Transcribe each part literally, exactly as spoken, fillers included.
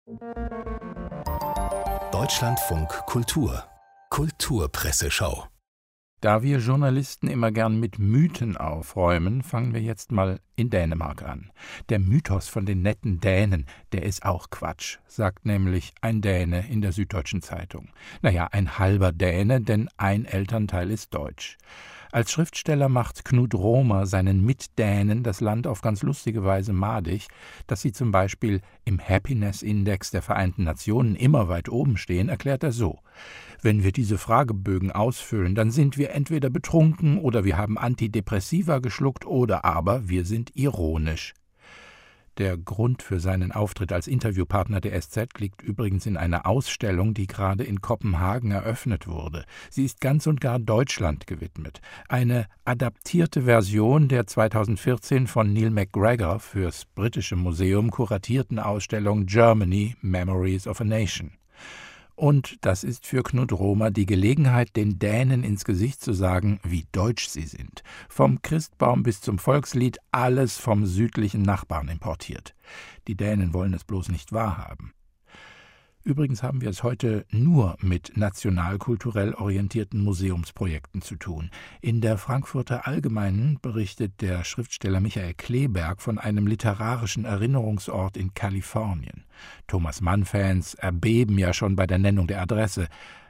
Deutschlandfunk Kultur Kulturpresseschau. Da wir Journalisten immer gern mit Mythen aufräumen, fangen wir jetzt mal in Dänemark an. Der Mythos von den netten Dänen, der ist auch Quatsch, sagt nämlich ein Däne in der Süddeutschen Zeitung. Naja, ein halber Däne, denn ein Elternteil ist deutsch. Als Schriftsteller macht Knud Romer seinen Mitdänen das Land auf ganz lustige Weise madig, dass sie zum Beispiel im Happiness-Index der Vereinten Nationen immer weit oben stehen, erklärt er so: Wenn wir diese Fragebögen ausfüllen, dann sind wir entweder betrunken oder wir haben Antidepressiva geschluckt oder aber wir sind ironisch. Der Grund für seinen Auftritt als Interviewpartner der S Z liegt übrigens in einer Ausstellung, die gerade in Kopenhagen eröffnet wurde. Sie ist ganz und gar Deutschland gewidmet. Eine adaptierte Version der zweitausendvierzehn von Neil MacGregor fürs Britische Museum kuratierten Ausstellung Germany – Memories of a Nation. Und das ist für Knud Romer die Gelegenheit, den Dänen ins Gesicht zu sagen, wie deutsch sie sind. Vom Christbaum bis zum Volkslied, alles vom südlichen Nachbarn importiert. Die Dänen wollen es bloß nicht wahrhaben. Übrigens haben wir es heute nur mit nationalkulturell orientierten Museumsprojekten zu tun. In der Frankfurter Allgemeinen berichtet der Schriftsteller Michael Kleeberg von einem literarischen Erinnerungsort in Kalifornien. Thomas Mann-Fans erbeben ja schon bei der Nennung der Adresse: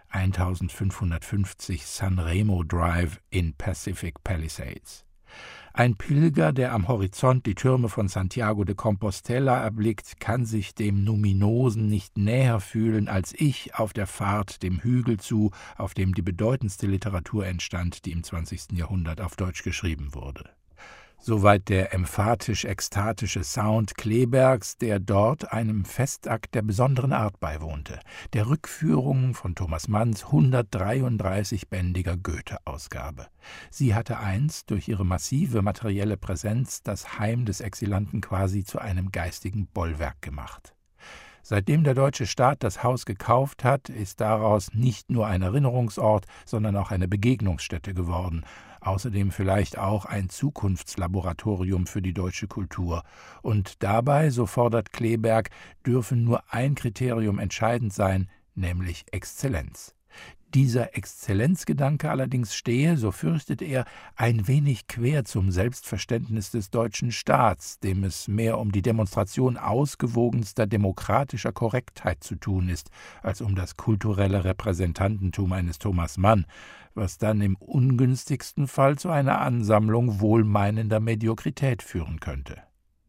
eintausendfünfhundertfünfzig San Remo Drive in Pacific Palisades. Ein Pilger, der am Horizont die Türme von Santiago de Compostela erblickt, kann sich dem Numinosen nicht näher fühlen als ich auf der Fahrt dem Hügel zu, auf dem die bedeutendste Literatur entstand, die im zwanzigsten Jahrhundert auf Deutsch geschrieben wurde. Soweit der emphatisch-ekstatische Sound Kleebergs, der dort einem Festakt der besonderen Art beiwohnte, der Rückführung von Thomas Manns hundertdreiunddreißig-bändiger Goethe-Ausgabe. Sie hatte einst durch ihre massive materielle Präsenz das Heim des Exilanten quasi zu einem geistigen Bollwerk gemacht. Seitdem der deutsche Staat das Haus gekauft hat, ist daraus nicht nur ein Erinnerungsort, sondern auch eine Begegnungsstätte geworden. Außerdem vielleicht auch ein Zukunftslaboratorium für die deutsche Kultur. Und dabei, so fordert Kleeberg, dürfe nur ein Kriterium entscheidend sein, nämlich Exzellenz. Dieser Exzellenzgedanke allerdings stehe, so fürchtet er, ein wenig quer zum Selbstverständnis des deutschen Staats, dem es mehr um die Demonstration ausgewogenster demokratischer Korrektheit zu tun ist, als um das kulturelle Repräsentantentum eines Thomas Mann, was dann im ungünstigsten Fall zu einer Ansammlung wohlmeinender Mediokrität führen könnte.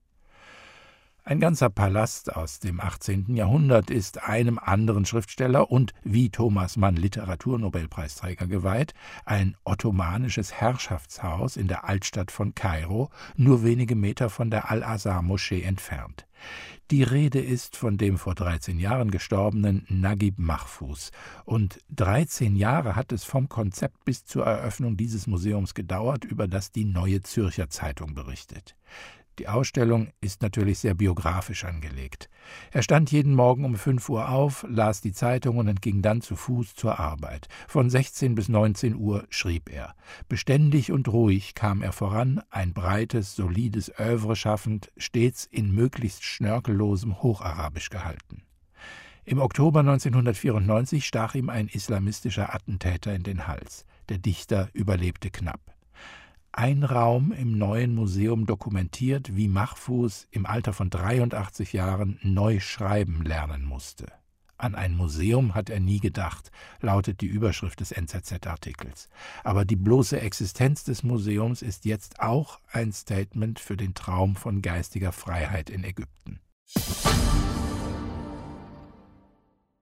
Ein ganzer Palast aus dem achtzehnten Jahrhundert ist einem anderen Schriftsteller und wie Thomas Mann Literaturnobelpreisträger geweiht, ein ottomanisches Herrschaftshaus in der Altstadt von Kairo, nur wenige Meter von der Al-Azhar-Moschee entfernt. Die Rede ist von dem vor dreizehn Jahren gestorbenen Naguib Mahfouz. Und dreizehn Jahre hat es vom Konzept bis zur Eröffnung dieses Museums gedauert, über das die Neue Zürcher Zeitung berichtet. Die Ausstellung ist natürlich sehr biografisch angelegt. Er stand jeden Morgen um fünf Uhr auf, las die Zeitungen und ging dann zu Fuß zur Arbeit. Von sechzehn bis neunzehn Uhr schrieb er. Beständig und ruhig kam er voran, ein breites, solides Œuvre schaffend, stets in möglichst schnörkellosem Hocharabisch gehalten. Im Oktober neunzehnhundertvierundneunzig stach ihm ein islamistischer Attentäter in den Hals. Der Dichter überlebte knapp. Ein Raum im neuen Museum dokumentiert, wie Mahfouz im Alter von dreiundachtzig Jahren neu schreiben lernen musste. An ein Museum hat er nie gedacht, lautet die Überschrift des N Z Z-Artikels. Aber die bloße Existenz des Museums ist jetzt auch ein Statement für den Traum von geistiger Freiheit in Ägypten.